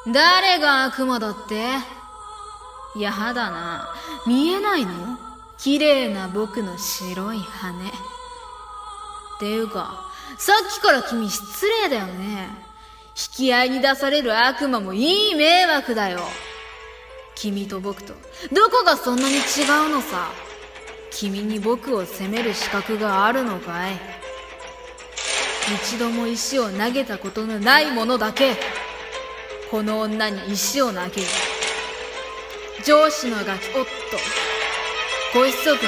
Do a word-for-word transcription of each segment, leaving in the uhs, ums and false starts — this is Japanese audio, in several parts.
誰が悪魔だって？やだな。見えないの？綺麗な僕の白い羽。っていうか、さっきから君失礼だよね。引き合いに出される悪魔もいい迷惑だよ。君と僕とどこがそんなに違うのさ。君に僕を責める資格があるのかい？一度も石を投げたことのない者だけ、この女に石を投げる。上司のガキ、おっと、ご子息のセリ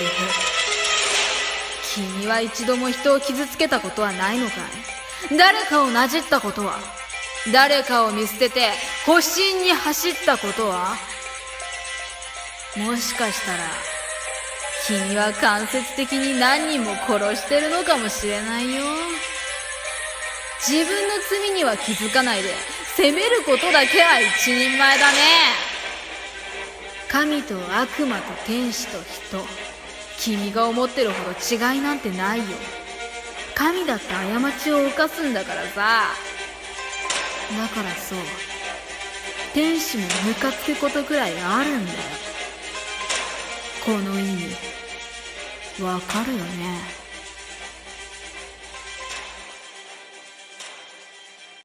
フ。君は一度も人を傷つけたことはないのかい？誰かをなじったことは？誰かを見捨てて保身に走ったことは？もしかしたら君は間接的に何人も殺してるのかもしれないよ。自分の罪には気づかないで責めることだけは一人前だね。神と悪魔と天使と人、君が思ってるほど違いなんてないよ。神だって過ちを犯すんだからさ。だからそう、天使もムカつくことくらいあるんだよ。この意味わかるよね。